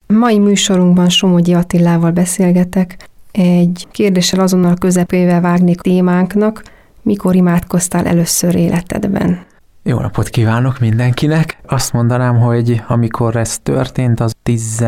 Mai műsorunkban Somogyi Attilával beszélgetek. Egy kérdéssel azonnal közepével vágnék témánknak. Mikor imádkoztál először életedben? Jó napot kívánok mindenkinek! Azt mondanám, hogy amikor ez történt, az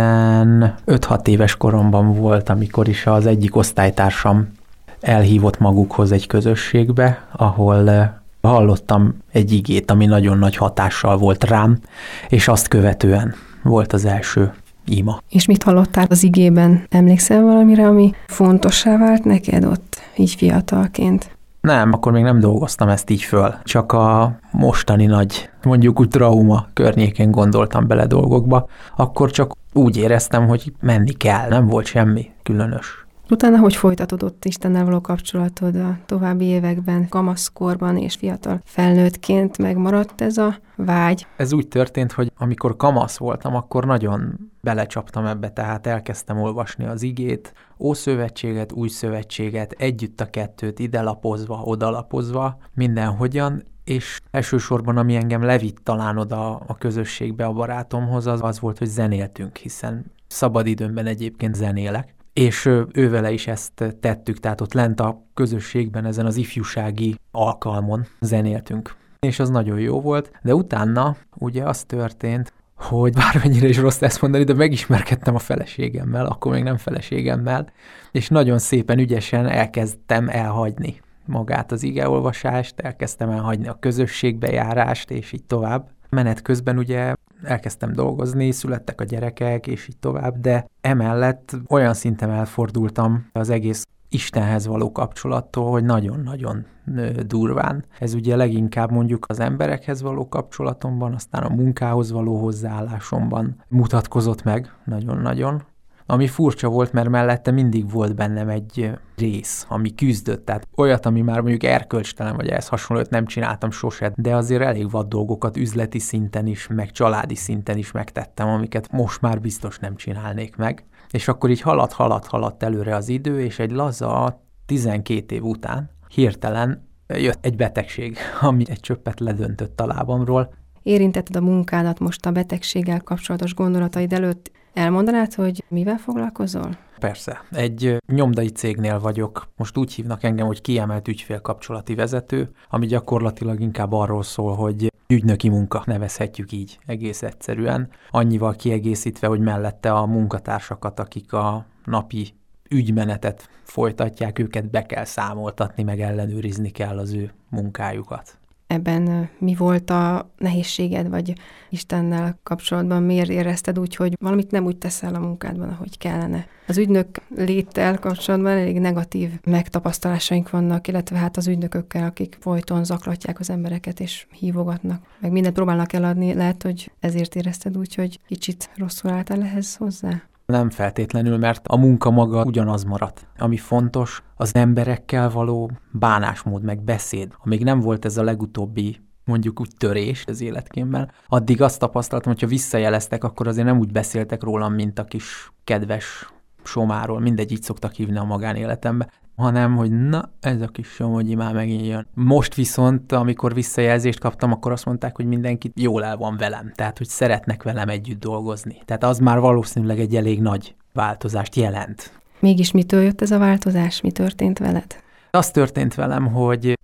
15-6 éves koromban volt, amikor is az egyik osztálytársam elhívott magukhoz egy közösségbe, ahol hallottam egy igét, ami nagyon nagy hatással volt rám, és azt követően volt az első ima. És mit hallottál az igében? Emlékszel valamire, ami fontossá vált neked ott, így fiatalként? Nem, akkor még nem dolgoztam ezt így föl. Csak a mostani nagy, mondjuk úgy trauma környékén gondoltam bele dolgokba. Akkor csak úgy éreztem, hogy menni kell, nem volt semmi különös. Utána hogy folytatódott Istennel való kapcsolatod a további években, kamaszkorban és fiatal felnőttként megmaradt ez a vágy? Ez úgy történt, hogy amikor kamasz voltam, akkor nagyon belecsaptam ebbe, tehát elkezdtem olvasni az igét, Ószövetséget, Új Szövetséget, együtt a kettőt, ide lapozva, oda lapozva, mindenhogyan, és elsősorban, ami engem levitt talán oda a közösségbe, a barátomhoz, az volt, hogy zenéltünk, hiszen szabadidőmben egyébként zenélek. És ővele is ezt tettük, tehát ott lent a közösségben, ezen az ifjúsági alkalmon zenéltünk. És az nagyon jó volt, de utána ugye az történt, hogy bármennyire is rossz ezt mondani, de megismerkedtem a feleségemmel, akkor még nem feleségemmel, és nagyon szépen, ügyesen elkezdtem elhagyni magát az igeolvasást, elkezdtem elhagyni a közösségbejárást, és így tovább. Menet közben ugye elkezdtem dolgozni, születtek a gyerekek, és így tovább, de emellett olyan szinten elfordultam az egész Istenhez való kapcsolattól, hogy nagyon-nagyon durván. Ez ugye leginkább mondjuk az emberekhez való kapcsolatomban, aztán a munkához való hozzáállásomban mutatkozott meg nagyon-nagyon. Ami furcsa volt, mert mellette mindig volt bennem egy rész, ami küzdött, tehát olyat, ami már mondjuk erkölcstelen, vagy ehhez hasonlót nem csináltam sose, de azért elég vad dolgokat üzleti szinten is, meg családi szinten is megtettem, amiket most már biztos nem csinálnék meg. És akkor így haladt előre az idő, és egy laza 12 év után hirtelen jött egy betegség, ami egy csöppet ledöntött a lábamról. Érintetted a munkádat most a betegséggel kapcsolatos gondolataid előtt. Elmondanád, hogy mivel foglalkozol? Persze. Egy nyomdai cégnél vagyok. Most úgy hívnak engem, hogy kiemelt ügyfélkapcsolati vezető, ami gyakorlatilag inkább arról szól, hogy ügynöki munka, nevezhetjük így egész egyszerűen. Annyival kiegészítve, hogy mellette a munkatársakat, akik a napi ügymenetet folytatják, őket be kell számoltatni, meg ellenőrizni kell az ő munkájukat. Ebben mi volt a nehézséged, vagy Istennel kapcsolatban miért érezted úgy, hogy valamit nem úgy teszel a munkádban, ahogy kellene? Az ügynök léttel kapcsolatban elég negatív megtapasztalásaink vannak, illetve hát az ügynökökkel, akik folyton zaklatják az embereket és hívogatnak, meg mindent próbálnak eladni. Lehet, hogy ezért érezted úgy, hogy kicsit rosszul álltál ehhez hozzá? Nem feltétlenül, mert a munka maga ugyanaz maradt. Ami fontos, az emberekkel való bánásmód, meg beszéd. Amíg nem volt ez a legutóbbi, mondjuk úgy törés az életkémben, addig azt tapasztaltam, hogyha visszajeleztek, akkor azért nem úgy beszéltek rólam, mint a kis kedves Somáról, mindegy, így szoktak hívni a magánéletembe, hanem, hogy na, ez a kis Somogyi már megint jön. Most viszont, amikor visszajelzést kaptam, akkor azt mondták, hogy mindenki jól el van velem, tehát, hogy szeretnek velem együtt dolgozni. Tehát az már valószínűleg egy elég nagy változást jelent. Mégis mitől jött ez a változás? Mi történt veled? Az történt velem, hogy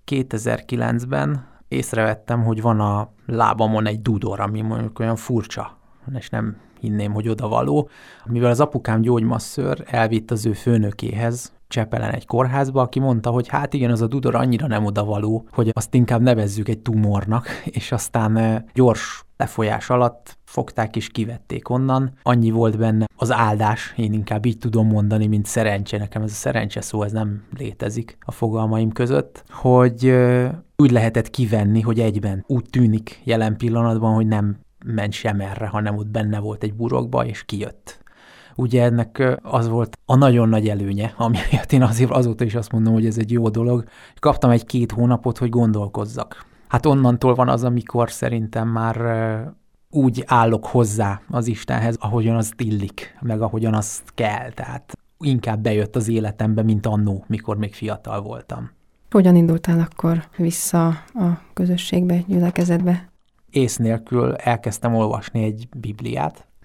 2009-ben észrevettem, hogy van a lábamon egy dudor, ami mondjuk olyan furcsa, és nem hinném, hogy odavaló. Mivel az apukám gyógymasször elvitt az ő főnökéhez, Csepelen egy kórházba, aki mondta, hogy hát igen, az a dudor annyira nem odavaló, hogy azt inkább nevezzük egy tumornak, és aztán gyors lefolyás alatt fogták és kivették onnan. Annyi volt benne az áldás, én inkább így tudom mondani, mint szerencse. Nekem ez a szerencse szó, ez nem létezik a fogalmaim között, hogy úgy lehetett kivenni, hogy egyben úgy tűnik jelen pillanatban, hogy nem ment sem erre, hanem ott benne volt egy burokba, és kijött. Ugye ennek az volt a nagyon nagy előnye, amiért én azért azóta is azt mondom, hogy ez egy jó dolog. Kaptam egy 2 hónapot, hogy gondolkozzak. Hát onnantól van az, amikor szerintem már úgy állok hozzá az Istenhez, ahogyan azt illik, meg ahogyan azt kell. Tehát inkább bejött az életembe, mint annó, mikor még fiatal voltam. Hogyan indultál akkor vissza a közösségbe, gyülekezetbe? Ész nélkül elkezdtem olvasni egy Bibliát,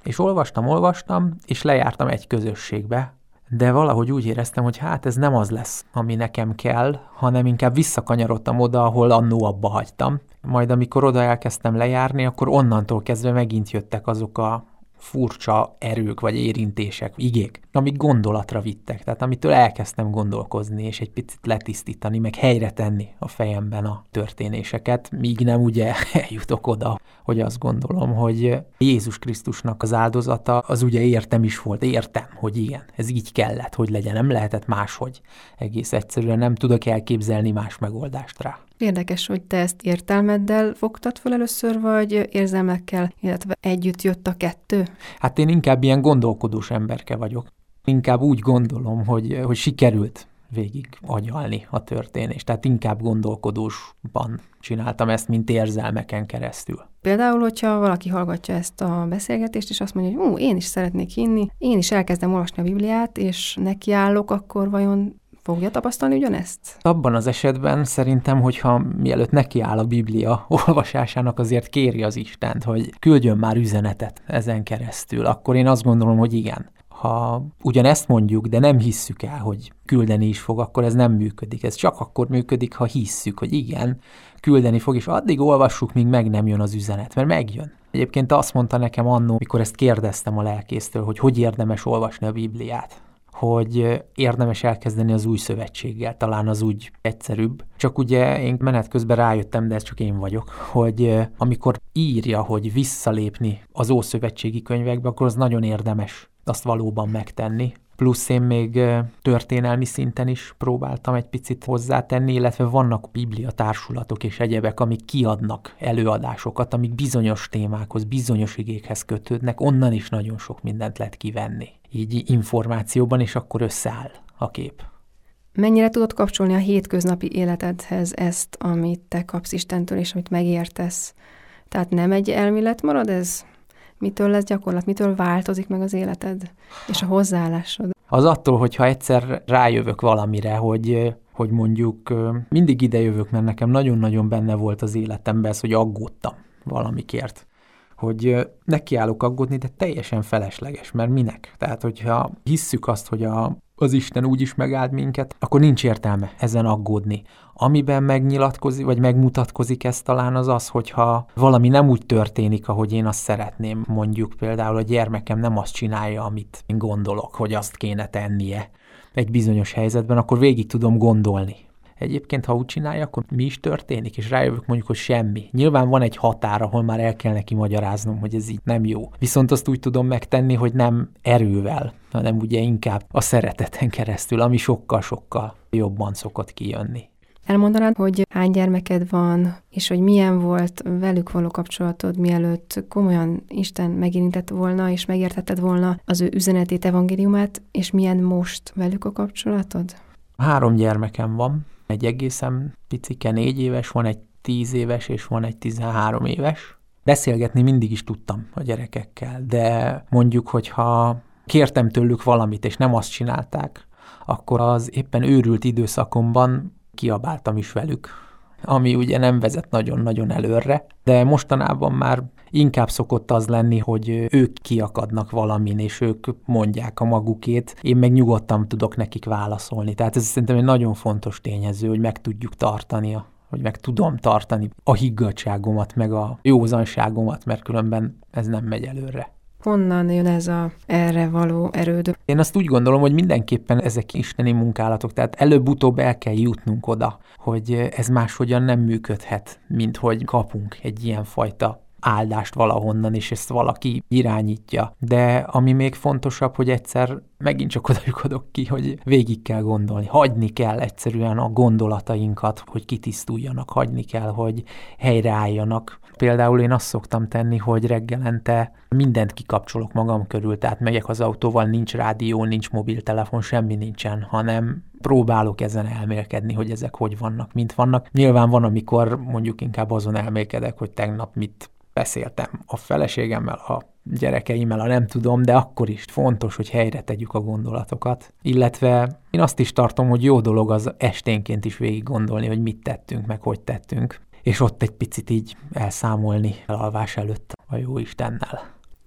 És olvastam, és lejártam egy közösségbe, de valahogy úgy éreztem, hogy hát ez nem az lesz, ami nekem kell, hanem inkább visszakanyarodtam oda, ahol annó abba hagytam. Majd amikor oda elkezdtem lejárni, akkor onnantól kezdve megint jöttek azok a furcsa erők vagy érintések, igék, amik gondolatra vittek, tehát amitől elkezdtem gondolkozni, és egy picit letisztítani, meg helyre tenni a fejemben a történéseket, míg nem ugye eljutok oda, hogy azt gondolom, hogy Jézus Krisztusnak az áldozata, az ugye értem is volt, értem, hogy igen, ez így kellett, hogy legyen, nem lehetett máshogy. Egész egyszerűen nem tudok elképzelni más megoldást rá. Érdekes, hogy te ezt értelmeddel fogtad fel először, vagy érzelmekkel, illetve együtt jött a kettő? Hát én inkább ilyen gondolkodós emberke vagyok. Inkább úgy gondolom, hogy sikerült végig agyalni a történést. Tehát inkább gondolkodósban csináltam ezt, mint érzelmeken keresztül. Például, hogyha valaki hallgatja ezt a beszélgetést, és azt mondja, hogy én is szeretnék hinni, én is elkezdem olvasni a Bibliát, és nekiállok, akkor vajon fogja tapasztalni ugyanezt? Abban az esetben szerintem, hogyha mielőtt nekiáll a Biblia olvasásának, azért kéri az Istent, hogy küldjön már üzenetet ezen keresztül, akkor én azt gondolom, hogy igen. Ha ugyanezt mondjuk, de nem hisszük el, hogy küldeni is fog, akkor ez nem működik. Ez csak akkor működik, ha hisszük, hogy igen, küldeni fog, és addig olvassuk, míg meg nem jön az üzenet, mert megjön. Egyébként azt mondta nekem annó, mikor ezt kérdeztem a lelkésztől, hogy érdemes olvasni a Bibliát, hogy érdemes elkezdeni az Új Szövetséggel, talán az úgy egyszerűbb. Csak ugye én menet közben rájöttem, de ez csak én vagyok, hogy amikor írja, hogy visszalépni az ószövetségi könyvekbe, akkor az nagyon érdemes azt valóban megtenni. Plusz én még történelmi szinten is próbáltam egy picit hozzátenni, illetve vannak biblia társulatok és egyebek, amik kiadnak előadásokat, amik bizonyos témákhoz, bizonyos igékhez kötődnek, onnan is nagyon sok mindent lehet kivenni. Így információban, és akkor összeáll a kép. Mennyire tudod kapcsolni a hétköznapi életedhez ezt, amit te kapsz Istentől, és amit megértesz? Tehát nem egy elmélet marad ez? Mitől lesz gyakorlat? Mitől változik meg az életed és a hozzáállásod? Az attól, hogyha egyszer rájövök valamire, hogy mondjuk mindig idejövök, mert nekem nagyon-nagyon benne volt az életemben ez, hogy aggódtam valamikért. Hogy nekiállok aggódni, de teljesen felesleges, mert minek? Tehát, hogyha hisszük azt, hogy az Isten úgy is megáld minket, akkor nincs értelme ezen aggódni. Amiben megnyilatkozik, vagy megmutatkozik ez talán az, hogyha valami nem úgy történik, ahogy én azt szeretném. Mondjuk például a gyermekem nem azt csinálja, amit én gondolok, hogy azt kéne tennie egy bizonyos helyzetben, akkor végig tudom gondolni. Egyébként, ha úgy csinálja, akkor mi is történik, és rájövök mondjuk, hogy semmi. Nyilván van egy határ, ahol már el kell neki magyaráznom, hogy ez így nem jó. Viszont azt úgy tudom megtenni, hogy nem erővel, hanem ugye inkább a szereteten keresztül, ami sokkal-sokkal jobban szokott kijönni. Elmondanád, hogy hány gyermeked van, és hogy milyen volt velük való kapcsolatod, mielőtt komolyan Isten megérintett volna, és megértetted volna az ő üzenetét, evangéliumát, és milyen most velük a kapcsolatod? 3 gyermekem van. Egy egészen picike 4 éves, van egy 10 éves, és van egy 13 éves. Beszélgetni mindig is tudtam a gyerekekkel, de mondjuk, hogyha kértem tőlük valamit, és nem azt csinálták, akkor az éppen őrült időszakomban kiabáltam is velük, ami ugye nem vezet nagyon-nagyon előre, de mostanában már inkább szokott az lenni, hogy ők kiakadnak valamin, és ők mondják a magukét, én meg nyugodtan tudok nekik válaszolni. Tehát ez szerintem egy nagyon fontos tényező, hogy meg tudjuk tartani, hogy meg tudom tartani a higgadtságomat, meg a józanságomat, mert különben ez nem megy előre. Honnan jön ez erre való erőd? Én azt úgy gondolom, hogy mindenképpen ezek isteni munkálatok, tehát előbb-utóbb el kell jutnunk oda, hogy ez máshogyan nem működhet, mint hogy kapunk egy ilyen fajta áldást valahonnan, és ezt valaki irányítja. De ami még fontosabb, hogy egyszer megint csak oda lyukadok ki, hogy végig kell gondolni. Hagyni kell egyszerűen a gondolatainkat, hogy kitisztuljanak, hagyni kell, hogy helyreálljanak. Például én azt szoktam tenni, hogy reggelente mindent kikapcsolok magam körül, tehát megyek az autóval, nincs rádió, nincs mobiltelefon, semmi nincsen, hanem próbálok ezen elmélkedni, hogy ezek hogy vannak, mint vannak. Nyilván van, amikor mondjuk inkább azon elmélkedek, hogy tegnap mit beszéltem a feleségemmel, a gyerekeimmel, a nem tudom, de akkor is fontos, hogy helyre tegyük a gondolatokat. Illetve én azt is tartom, hogy jó dolog az esténként is végig gondolni, hogy mit tettünk, meg hogy tettünk, és ott egy picit így elszámolni elalvás előtt a jó Istennel.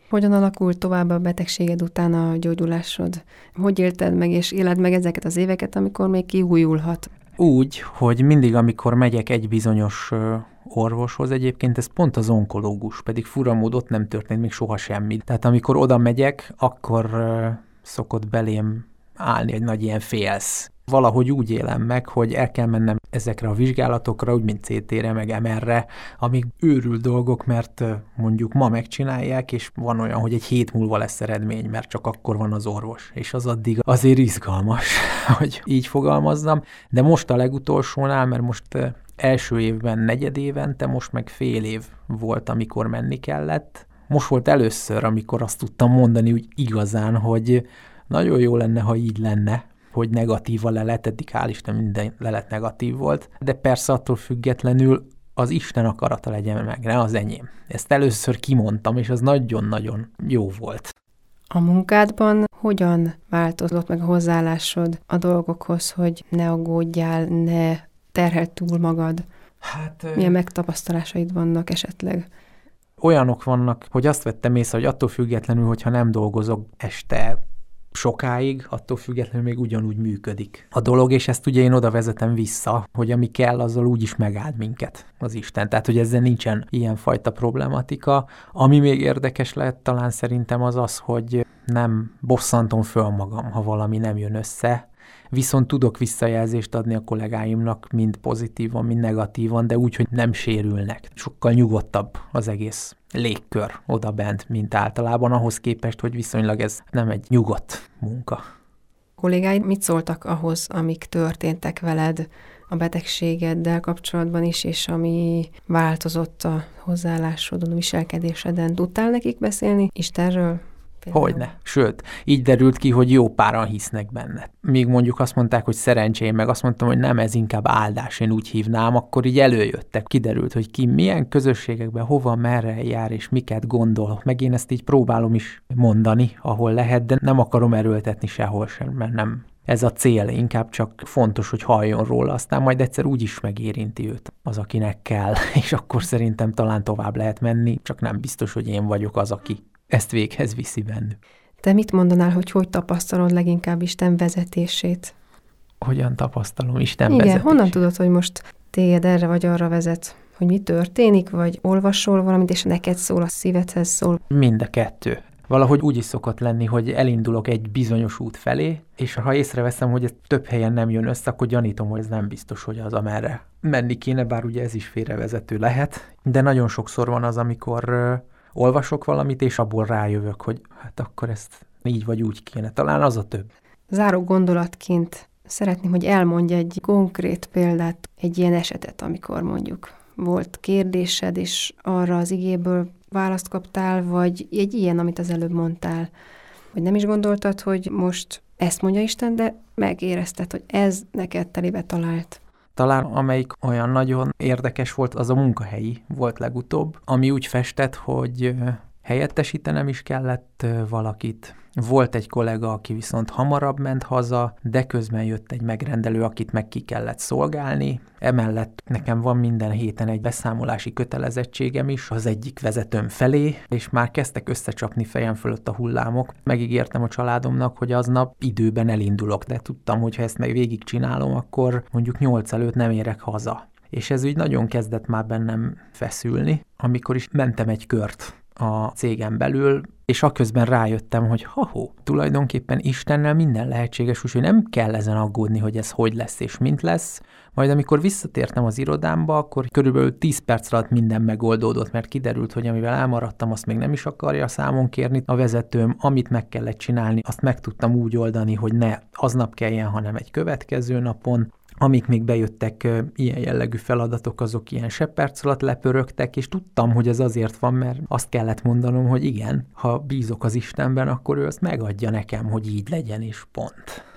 Hogyan alakult tovább a betegséged után a gyógyulásod? Hogy élted meg és éled meg ezeket az éveket, amikor még kiújulhat? Úgy, hogy mindig, amikor megyek egy bizonyos orvoshoz, egyébként ez pont az onkológus, pedig fura mód ott nem történt még soha semmi. Tehát amikor oda megyek, akkor szokott belém állni egy nagy ilyen félsz. Valahogy úgy élem meg, hogy el kell mennem ezekre a vizsgálatokra, úgy mint CT-re, meg MR-re, amik őrült dolgok, mert mondjuk ma megcsinálják, és van olyan, hogy egy hét múlva lesz eredmény, mert csak akkor van az orvos. És az addig azért izgalmas, hogy így fogalmazzam. De most a legutolsónál, mert most első évben, negyed évente, most meg fél év volt, amikor menni kellett. Most volt először, amikor azt tudtam mondani úgy igazán, hogy nagyon jó lenne, ha így lenne, hogy negatív a lelet, eddig hál' Isten minden lelet negatív volt, de persze attól függetlenül az Isten akarata legyen meg, ne az enyém. Ezt először kimondtam, és az nagyon-nagyon jó volt. A munkádban hogyan változott meg a hozzáállásod a dolgokhoz, hogy ne aggódjál, ne terheld túl magad? Milyen megtapasztalásaid vannak esetleg? Olyanok vannak, hogy azt vettem észre, hogy attól függetlenül, hogyha nem dolgozok este sokáig, attól függetlenül még ugyanúgy működik a dolog, és ezt ugye én oda vezetem vissza, hogy ami kell, azzal úgyis megáld minket az Isten. Tehát, hogy ezzel nincsen ilyenfajta problematika. Ami még érdekes lehet talán szerintem az az, hogy nem bosszantom föl magam, ha valami nem jön össze, viszont tudok visszajelzést adni a kollégáimnak, mind pozitívan, mind negatívan, de úgy, hogy nem sérülnek. Sokkal nyugodtabb az egész légkör oda bent, mint általában, ahhoz képest, hogy viszonylag ez nem egy nyugodt munka. A kollégáid mit szóltak ahhoz, amik történtek veled a betegségeddel kapcsolatban is, és ami változott a hozzáállásodon, a viselkedéseden? Tudtál nekik beszélni Istenről? Hogyne. Sőt, így derült ki, hogy jó páran hisznek benne. Míg mondjuk azt mondták, hogy szerencsém, meg azt mondtam, hogy nem, ez inkább áldás, én úgy hívnám, akkor így előjöttek. Kiderült, hogy ki milyen közösségekben, hova, merre jár, és miket gondol. Meg én ezt így próbálom is mondani, ahol lehet, de nem akarom erőltetni sehol sem, mert nem ez a cél, inkább csak fontos, hogy halljon róla, aztán majd egyszer úgy is megérinti őt az, akinek kell, és akkor szerintem talán tovább lehet menni, csak nem biztos, hogy én vagyok az, aki ezt véghez viszi bennük. Te mit mondanál, hogy tapasztalod leginkább Isten vezetését? Hogyan tapasztalom Isten vezetését? vezetését? Honnan tudod, hogy most téged erre vagy arra vezet? Hogy mi történik, vagy olvasol valamit, és neked szól, a szívedhez szól? Mind a kettő. Valahogy úgy is szokott lenni, hogy elindulok egy bizonyos út felé, és ha észreveszem, hogy ez több helyen nem jön össze, akkor gyanítom, hogy ez nem biztos, hogy az, amerre menni kéne, bár ugye ez is félrevezető lehet. De nagyon sokszor van az, amikor olvasok valamit, és abból rájövök, hogy hát akkor ezt így vagy úgy kéne. Talán az a több. Záró gondolatként szeretném, hogy elmondj egy konkrét példát, egy ilyen esetet, amikor mondjuk volt kérdésed, és arra az igéből választ kaptál, vagy egy ilyen, amit az előbb mondtál, hogy nem is gondoltad, hogy most ezt mondja Isten, de megérezted, hogy ez neked telébe talált. Talán amelyik olyan nagyon érdekes volt, az a munkahelyi volt legutóbb, ami úgy festett, hogy helyettesítenem is kellett valakit. Volt egy kollega, aki viszont hamarabb ment haza, de közben jött egy megrendelő, akit meg ki kellett szolgálni. Emellett nekem van minden héten egy beszámolási kötelezettségem is az egyik vezetőm felé, és már kezdtek összecsapni fejem fölött a hullámok. Megígértem a családomnak, hogy aznap időben elindulok, de tudtam, hogy ha ezt meg végigcsinálom, akkor mondjuk 8 előtt nem érek haza. És ez úgy nagyon kezdett már bennem feszülni, amikor is mentem egy kört a cégem belül, és aközben rájöttem, hogy tulajdonképpen Istennel minden lehetséges, úgyhogy nem kell ezen aggódni, hogy ez hogy lesz és mint lesz. Majd amikor visszatértem az irodámba, akkor körülbelül 10 perc alatt minden megoldódott, mert kiderült, hogy amivel elmaradtam, azt még nem is akarja számon kérni a vezetőm, amit meg kellett csinálni, azt meg tudtam úgy oldani, hogy ne aznap kelljen, hanem egy következő napon. Amik még bejöttek ilyen jellegű feladatok, azok ilyen se perc alatt lepörögtek, és tudtam, hogy ez azért van, mert azt kellett mondanom, hogy igen, ha bízok az Istenben, akkor ő azt megadja nekem, hogy így legyen, és pont.